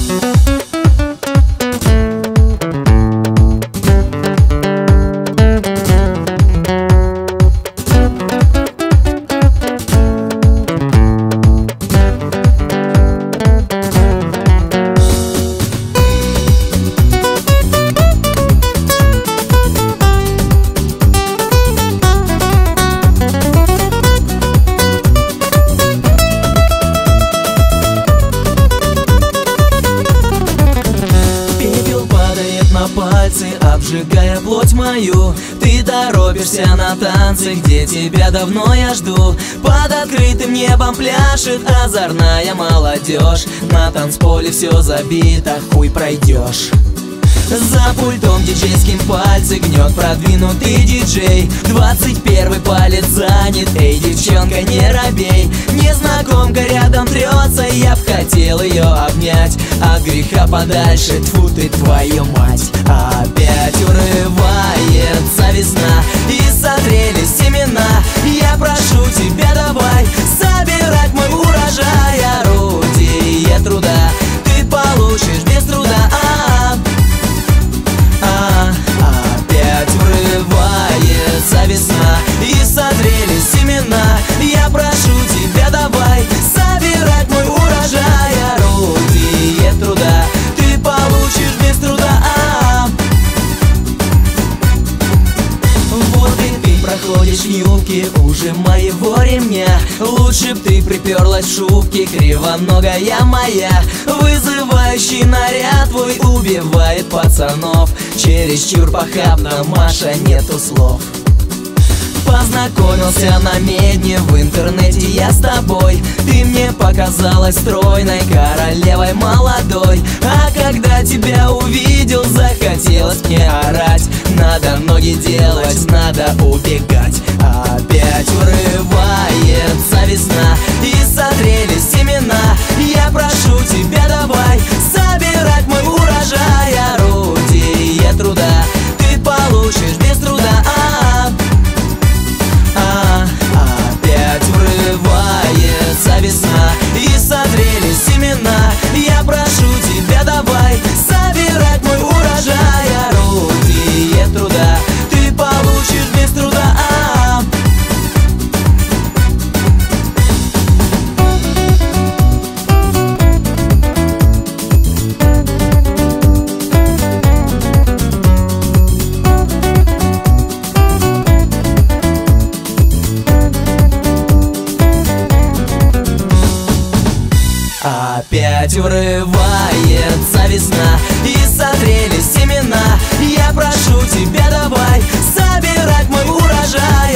Обжигая плоть мою, ты торопишься на танцы, где тебя давно я жду. Под открытым небом пляшет озорная молодежь. На танцполе все забито, хуй пройдешь. За пультом диджейским пальцы гнет продвинутый диджей. 21 палец занят, эй, девчонка, не робей. Незнакомка рядом трется, я б хотел ее обнять. От греха подальше, тьфу ты, твою мать. Опять урывается весна, и созрели семена. Я прошу тебя, давай собирать мой урожай. Орудие труда ты получишь без труда. Опять врывается весна, и созрели семена. Я прошу тебя, давай собирать мой урожай. Орудие труда ты получишь без труда. Вот и ты проходишь в юбке уже моего ремня. Лучше б ты приперлась в шубке, кривоногая моя. Вызывающий наряд твой убивает пацанов. Чересчур похабно, Маша, нету слов. Познакомился на медне, в интернете я с тобой. Ты мне показалась стройной, королевой молодой. А когда тебя увидел, захотелось мне орать. Надо ноги делать, надо убегать. Опять урывается весна, и созрели семена. Я прошу тебя, давай собирать мой урожай. Орудие труда ты получишь без труда. Опять врывается весна, и созрели семена. Я прошу тебя, давай собирать мой урожай. Орудие труда ты получишь без труда. Опять врывается весна, и созрели семена. Я прошу тебя, давай собирать мой урожай.